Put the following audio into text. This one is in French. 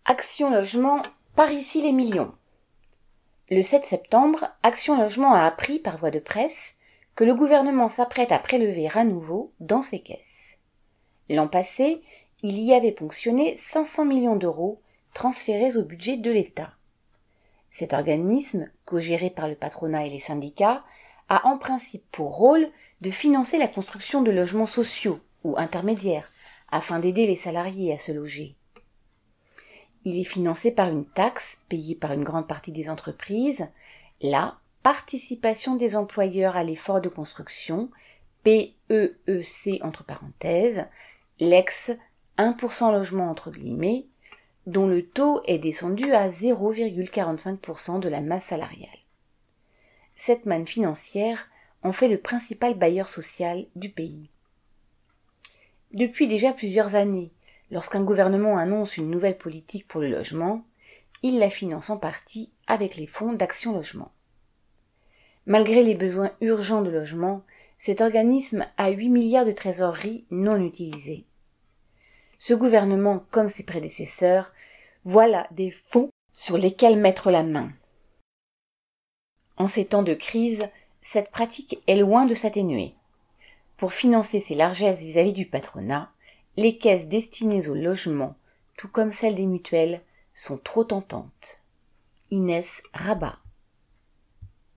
Action Logement, par ici les millions. Le 7 septembre, Action Logement a appris par voie de presse que le gouvernement s'apprête à prélever à nouveau dans ses caisses. L'an passé, il y avait ponctionné 500 millions d'euros transférés au budget de l'État. Cet organisme, co-géré par le patronat et les syndicats, a en principe pour rôle de financer la construction de logements sociaux ou intermédiaires afin d'aider les salariés à se loger. Il est financé par une taxe payée par une grande partie des entreprises, la participation des employeurs à l'effort de construction, PEEC entre parenthèses, l'ex 1% logement entre guillemets, dont le taux est descendu à 0,45% de la masse salariale. Cette manne financière en fait le principal bailleur social du pays. Depuis déjà plusieurs années, lorsqu'un gouvernement annonce une nouvelle politique pour le logement, il la finance en partie avec les fonds d'Action Logement. Malgré les besoins urgents de logement, cet organisme a 8 milliards de trésorerie non utilisés. Ce gouvernement, comme ses prédécesseurs, voit là des fonds sur lesquels mettre la main. En ces temps de crise, cette pratique est loin de s'atténuer. Pour financer ses largesses vis-à-vis du patronat, les caisses destinées au logement, tout comme celles des mutuelles, sont trop tentantes. Inès Rabat.